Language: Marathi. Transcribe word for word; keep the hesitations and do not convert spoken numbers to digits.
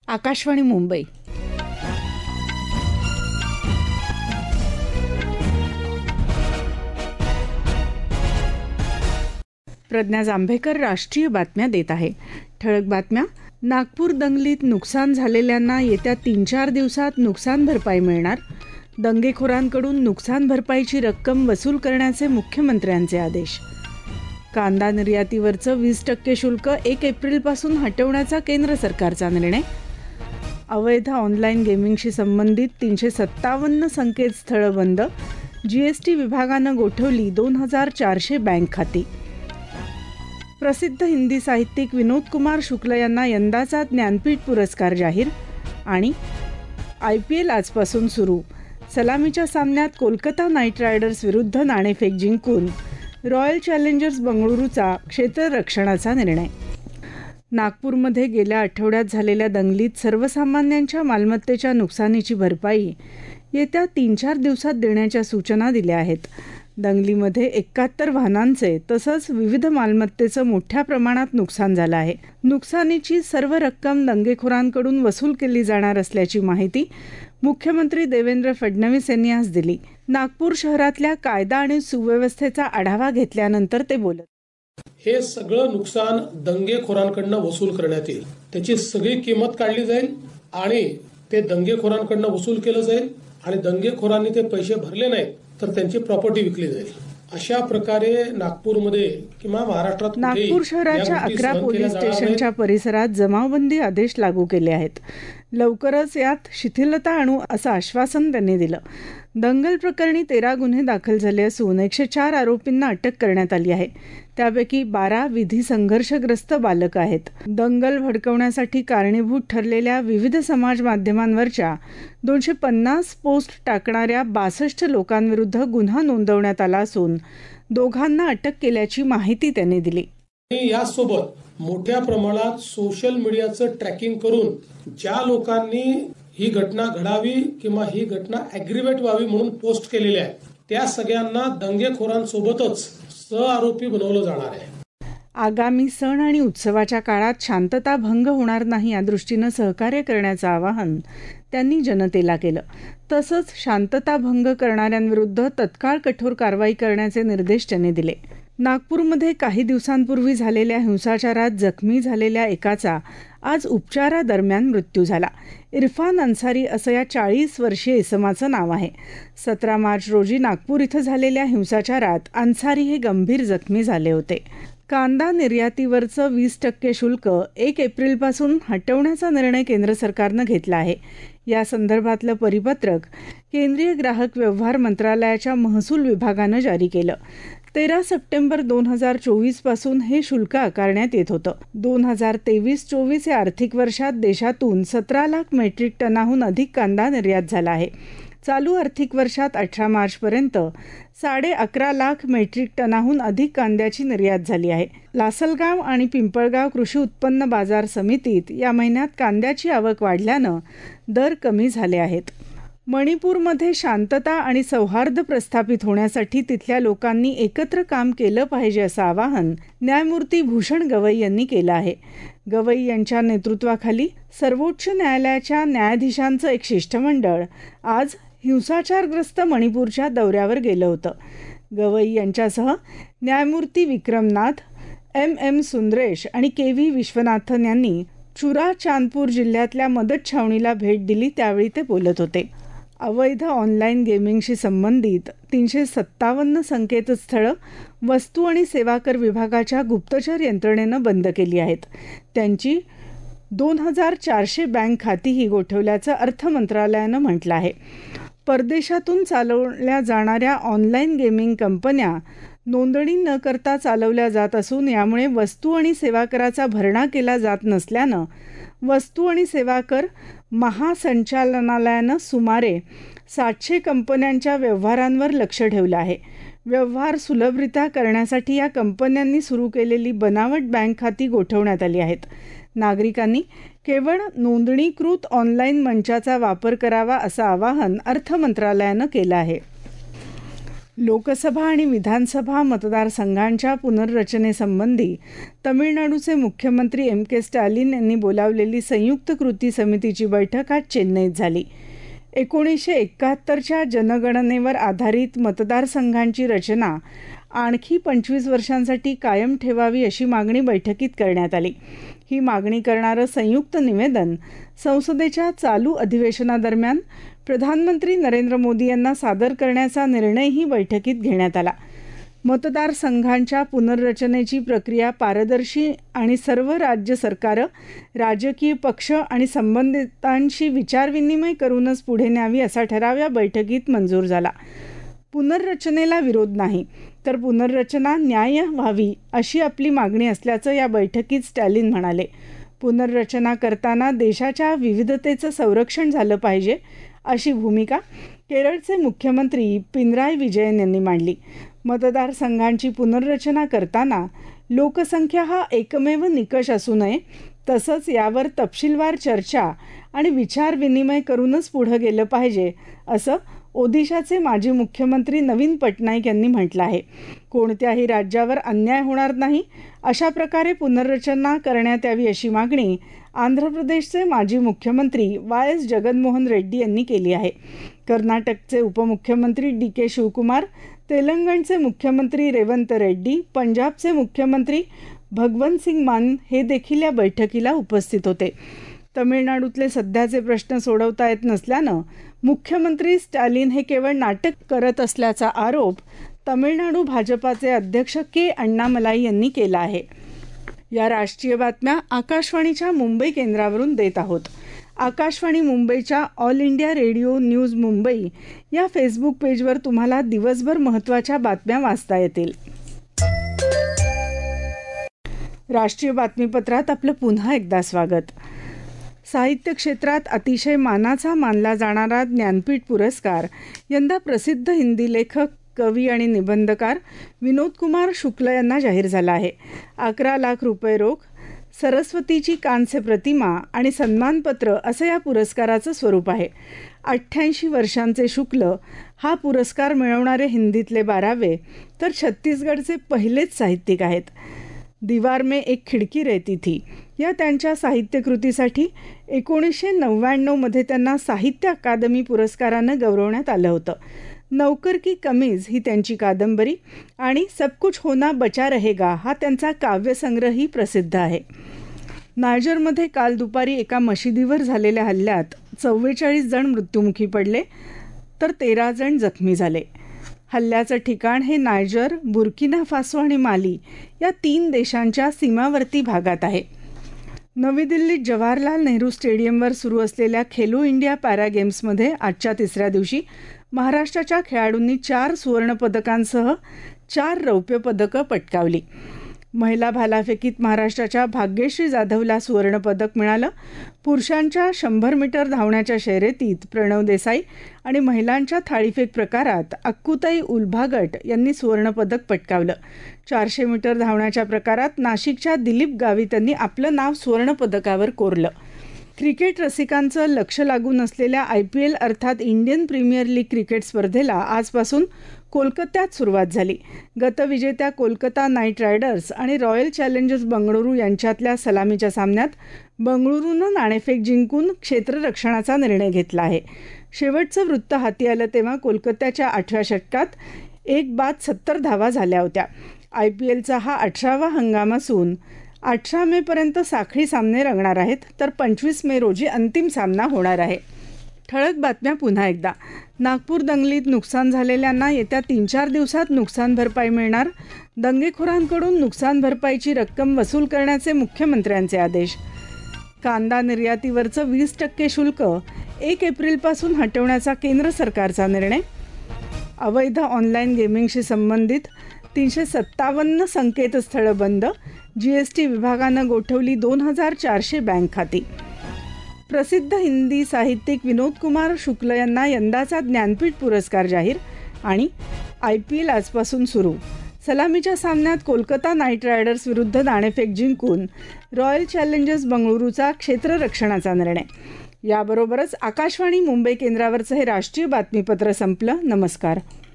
आकाशवाणी मुंबई. प्रज्ञा जांभेकर राष्ट्रीय बातम्या देत आहे. ठळक बातम्या. नागपूर दंगलीत नुकसान झालेल्यांना येत्या तीन चार दिवसात नुकसान भरपाई मिळणार. दंगेखोरांकडून नुकसान भरपाईची रक्कम वसूल करण्याचे मुख्यमंत्र्यांचे आदेश. कांदा निर्यातीवरचं वीस टक्के शुल्क एक एप्रिलपासून हटवण्याचा केंद्र सरकारचा निर्णय. अवैध ऑनलाईन गेमिंगशी संबंधित तीनशे सत्तावन्न संकेतस्थळं बंद. जीएसटी विभागानं गोठवली दोन हजार चारशे बँक खाती. प्रसिद्ध हिंदी साहित्यिक विनोद कुमार शुक्ल यांना यंदाचा ज्ञानपीठ पुरस्कार जाहीर. आणि आय पी एल आजपासून सुरू. सलामीच्या सामन्यात कोलकाता नाईट रायडर्स विरुद्ध नाणेफेक जिंकून रॉयल चॅलेंजर्स बंगळुरूचा क्षेत्ररक्षणाचा निर्णय. नागपूरमध्ये गेल्या आठवड्यात झालेल्या दंगलीत सर्वसामान्यांच्या मालमत्तेच्या नुकसानीची भरपाई येत्या तीन चार दिवसात देण्याच्या सूचना दिल्या आहेत. दंगलीमध्ये एकाहत्तर वाहनांचे तसंच विविध मालमत्तेचं मोठ्या प्रमाणात नुकसान झालं आहे. नुकसानीची सर्व रक्कम दंगेखोरांकडून वसूल केली जाणार असल्याची माहिती मुख्यमंत्री देवेंद्र फडणवीस यांनी आज दिली. नागपूर शहरातल्या कायदा आणि सुव्यवस्थेचा आढावा घेतल्यानंतर ते बोलत. हे सगळं नुकसान दंगेखोरांकडनं वसूल करण्यात येईल. त्याची सगळी किंमत काढली जाईल आणि ते दंगेखोरांकडनं वसूल केलं जाईल आणि दंगेखोरांनी ते पैसे भरले नाहीत तर त्यांची प्रॉपर्टी विकली जाईल. अशा प्रकारे नागपूरमध्ये किंवा महाराष्ट्रात नागपूर शहराच्या अकरा पोलीस स्टेशनच्या परिसरात जमावबंदी आदेश लागू केले आहेत. लवकरच यात शिथिलता आणू असं आश्वासन त्यांनी दिलं. दंगल प्रकरणी तेरा गुन्हे दाखल झाले असून एकशे चार आरोपींना अटक करण्यात आली आहे. त्यापैकी बारा विधी संघर्षग्रस्त बालक आहेत. दंगल भडकवण्यासाठी कारणीभूत ठरलेल्या विविध समाज माध्यमांवरच्या दोनशे पन्नास पोस्ट टाकणाऱ्या बासष्ट लोकांविरुद्ध गुन्हा नोंदवण्यात आला असून दोघांना अटक केल्याची माहिती त्यांनी दिली. यासोबत मोठ्या प्रमाणात सोशल मीडियाचं ट्रॅकिंग करून ज्या लोकांनी ही घटना घडावी किंवा ही घटना ॲग्रिवेट व्हावी म्हणून पोस्ट केलेल्या आहेत त्या सगळ्यांना दंगेखोरांसोबतच सहआरोपी बनवलं जाणार आहे. आगामी सण आणि उत्सवाच्या काळात शांतता भंग होणार नाही यादृष्टीनं सहकार्य करण्याचं आवाहन त्यांनी जनतेला केलं. तसंच शांतता भंग करणाऱ्यांविरुद्ध तत्काळ कठोर कारवाई करण्याचे निर्देश त्यांनी दिले. नागपूरमध्ये काही दिवसांपूर्वी झालेल्या हिंसाचारात जखमी झालेल्या एकाचा आज उपचारादरम्यान मृत्यू झाला. इरफान अन्सारी असं या चाळीस वर्षीय इसमाचं नाव आहे. सतरा मार्च रोजी नागपूर इथं झालेल्या हिंसाचारात अन्सारी हे गंभीर जखमी झाले होते. कांदा निर्यातीवरचं वीस टक्के शुल्क एक एप्रिलपासून हटवण्याचा निर्णय केंद्र सरकारनं घेतला आहे. या संदर्भातलं परिपत्रक केंद्रीय ग्राहक व्यवहार मंत्रालयाच्या महसूल विभागानं जारी केलं. तेरा सप्टेंबर दोन हजार चोवीस पासून हे शुल्क आकारण्यात येत होतं. दोन हजार तेवीस चोवीस या आर्थिक वर्षात देशातून सतरा लाख मेट्रिक टनाहून अधिक कांदा निर्यात झाला आहे. चालू आर्थिक वर्षात अठरा मार्चपर्यंत साडे अकरा लाख मेट्रिक टनाहून अधिक कांद्याची निर्यात झाली आहे. लासलगाव आणि पिंपळगाव कृषी उत्पन्न बाजार समितीत या महिन्यात कांद्याची आवक वाढल्यानं दर कमी झाले आहेत. मणिपूरमध्ये शांतता आणि सौहार्द प्रस्थापित होण्यासाठी तिथल्या लोकांनी एकत्र काम केलं पाहिजे असं आवाहन न्यायमूर्ती भूषण गवई यांनी केलं आहे. गवई यांच्या नेतृत्वाखाली सर्वोच्च न्यायालयाच्या न्यायाधीशांचं एक शिष्टमंडळ आज हिंसाचारग्रस्त मणिपूरच्या दौऱ्यावर गेलं होतं. गवई यांच्यासह न्यायमूर्ती विक्रमनाथ, एम एम सुंदरेश आणि के व्ही विश्वनाथन यांनी चुराचांदपूर जिल्ह्यातल्या मदत छावणीला भेट दिली. त्यावेळी ते बोलत होते. अवैध ऑनलाईन गेमिंगशी संबंधित तीनशे सत्तावन्न संकेतस्थळं वस्तू आणि सेवा कर विभागाच्या गुप्तचर यंत्रणेनं बंद केली आहेत. त्यांची दोन हजार चारशे बँक खातीही गोठवल्याचं अर्थ मंत्रालयानं म्हटलं आहे. परदेशातून चालवल्या जाणाऱ्या ऑनलाईन गेमिंग कंपन्या नोंदणी न करता चालवल्या जात असून यामुळे वस्तू आणि सेवा कराचा भरणा केला जात नसल्यानं वस्तू आणि सेवा कर महासंचालनालयानं सुमारे सातशे कंपन्यांच्या व्यवहारांवर लक्ष ठेवलं आहे. व्यवहार सुलभरित्या करण्यासाठी या कंपन्यांनी सुरू केलेली बनावट बँक खाती गोठवण्यात आली आहेत. नागरिकांनी केवळ नोंदणीकृत ऑनलाईन मंचाचा वापर करावा असं आवाहन अर्थ मंत्रालयानं केलं आहे. लोकसभा आणि विधानसभा मतदारसंघांच्या पुनर्रचनेसंबंधी तमिळनाडूचे मुख्यमंत्री एम के स्टॅलिन यांनी बोलावलेली संयुक्त कृती समितीची बैठक आज चेन्नईत झाली. एकोणीसशे एकाहत्तरच्या जनगणनेवर आधारित मतदारसंघांची रचना आणखी पंचवीस वर्षांसाठी कायम ठेवावी अशी मागणी बैठकीत करण्यात आली. ही मागणी करणारं संयुक्त निवेदन संसदेच्या चालू अधिवेशनादरम्यान प्रधानमंत्री नरेंद्र मोदी यांना सादर करण्याचा निर्णयही बैठकीत घेण्यात आला. मतदारसंघांच्या पुनर्रचनेची प्रक्रिया पारदर्शी आणि सर्व राज्य सरकारं, राजकीय पक्ष आणि संबंधितांशी विचारविनिमय करूनच पुढे न्यावी असा ठराव या बैठकीत मंजूर झाला. पुनर्रचनेला विरोध नाही, तर पुनर्रचना न्याय्य व्हावी अशी आपली मागणी असल्याचं या बैठकीत स्टॅलिन म्हणाले. पुनर्रचना करताना देशाच्या विविधतेचं संरक्षण झालं पाहिजे अशी भूमिका केरळचे मुख्यमंत्री पिनराई विजयन यांनी मांडली. मतदारसंघांची पुनर्रचना करताना लोकसंख्या हा एकमेव निकष असू नये, तसंच यावर तपशीलवार चर्चा आणि विचारविनिमय करूनच पुढे गेलं पाहिजे असं ओदिशाचे माजी मुख्यमंत्री नवीन पटनाईक यांनी म्हटलं आहे. कोणत्याही राज्यावर अन्याय होणार नाही अशा प्रकारे पुनर्रचना करण्यात यावी अशी मागणी आंध्र प्रदेशचे माजी मुख्यमंत्री वाय एस जगनमोहन रेड्डी यांनी केली आहे. कर्नाटकचे उपमुख्यमंत्री डी के शिवकुमार, तेलंगणचे मुख्यमंत्री रेवंत रेड्डी, पंजाबचे मुख्यमंत्री भगवंत सिंग मान हे देखील या बैठकीला उपस्थित होते. तमिळनाडूतले सध्याचे प्रश्न सोडवता येत नसल्यानं मुख्यमंत्री स्टॅलिन हे केवळ नाटक करत असल्याचा आरोप तमिळनाडू भाजपाचे अध्यक्ष के अण्णामलाई यांनी केला आहे. या राष्ट्रीय बातम्या आकाशवाणीच्या मुंबई केंद्रावरून देत आहोत. आकाशवाणी मुंबईच्या all India radio news Mumbai या फेसबुक पेजवर तुम्हाला दिवसभर महत्त्वाच्या बातम्या वाचता येतील. राष्ट्रीय बातमीपत्रात आपलं पुन्हा एकदा स्वागत. साहित्य क्षेत्रात अतिशय मानाचा मानला जाणारा ज्ञानपीठ पुरस्कार यंदा प्रसिद्ध हिंदी लेखक, कवी आणि निबंधकार विनोद कुमार शुक्ल यांना जाहीर झाला आहे. अकरा लाख रुपये रोख, सरस्वतीची कांस्य प्रतिमा आणि सन्मानपत्र असं या पुरस्काराचं स्वरूप आहे. अठ्ठ्याऐंशी वर्षांचे शुक्ल हा पुरस्कार मिळवणारे हिंदीतले बारावे तर छत्तीसगडचे पहिलेच साहित्यिक आहेत. दीवार में एक खिडकी रहती थी या त्यांच्या साहित्यकृतीसाठी एकोणीसशे नव्याण्णवमध्ये त्यांना साहित्य अकादमी पुरस्कारानं गौरवण्यात आलं होतं. नौकर की कमीज ही त्यांची कादंबरी आणि सब कुछ होना बचा रहेगा हा त्यांचा काव्यसंग्रहही प्रसिद्ध आहे. नायजरमध्ये काल दुपारी एका मशिदीवर झालेल्या हल्ल्यात चव्वेचाळीस जण मृत्युमुखी पडले तर तेरा जण जखमी झाले. हल्ल्याचं ठिकाण हे नायजर, बुर्किना फासो आणि माली या तीन देशांच्या सीमावर्ती भागात आहे. नवी दिल्लीत जवाहरलाल नेहरू स्टेडियमवर सुरू असलेल्या खेलो इंडिया पॅरा गेम्समध्ये आजच्या तिसऱ्या दिवशी महाराष्ट्राच्या खेळाडूंनी चार सुवर्णपदकांसह चार रौप्य पदकं पटकावली. महिला भालाफेकीत महाराष्ट्राच्या भाग्यश्री जाधवला सुवर्णपदक मिळालं. पुरुषांच्या शंभर मीटर धावण्याच्या शर्यतीत प्रणव देसाई आणि महिलांच्या थाळीफेक प्रकारात अक्कुताई उल्भागट यांनी सुवर्णपदक पटकावलं. चारशे मीटर धावण्याच्या प्रकारात नाशिकच्या दिलीप गावित यांनी आपलं नाव सुवर्णपदकावर कोरलं. क्रिकेट रसिकांचं लक्ष लागून असलेल्या आय पी एल अर्थात इंडियन प्रीमियर लीग क्रिकेट स्पर्धेला आजपासून कोलकात्यात सुरुवात झाली. गतविजेत्या कोलकाता नाईट रायडर्स आणि रॉयल चॅलेंजर्स बंगळुरू यांच्यातल्या सलामीच्या सामन्यात बंगळुरूनं नाणेफेक जिंकून क्षेत्ररक्षणाचा निर्णय घेतला आहे. शेवटचं वृत्त हाती आलं तेव्हा कोलकात्याच्या आठव्या षटकात एक बाद सत्तर धावा झाल्या होत्या. आय पी एलचा हा अठरावा हंगाम असून अठरा मेपर्यंत साखळी सामने रंगणार आहेत, तर पंचवीस मे रोजी अंतिम सामना होणार आहे. ठळक बातम्या पुन्हा एकदा. नागपूर दंगलीत नुकसान झालेल्यांना येत्या तीन चार दिवसात नुकसान भरपाई मिळणार. दंगेखोरांकडून नुकसान भरपाईची रक्कम वसूल करण्याचे मुख्यमंत्र्यांचे आदेश. कांदा निर्यातीवरचं वीस टक्के शुल्क एक एप्रिलपासून हटवण्याचा केंद्र सरकारचा निर्णय. अवैध ऑनलाईन गेमिंगशी संबंधित तीनशे सत्तावन्न संकेतस्थळं बंद. जी एस टी विभागानं गोठवली दोन हजार चारशे बँक खाती. प्रसिद्ध हिंदी साहित्यिक विनोद कुमार शुक्ल यांना यंदाचा ज्ञानपीठ पुरस्कार जाहीर. आणि आय पी एल आजपासून सुरू. सलामीच्या सामन्यात कोलकाता नाईट रायडर्स विरुद्ध नाणेफेक जिंकून रॉयल चॅलेंजर्स बंगळुरूचा क्षेत्ररक्षणाचा निर्णय. याबरोबरच आकाशवाणी मुंबई केंद्रावरचं हे राष्ट्रीय बातमीपत्र संपलं. नमस्कार.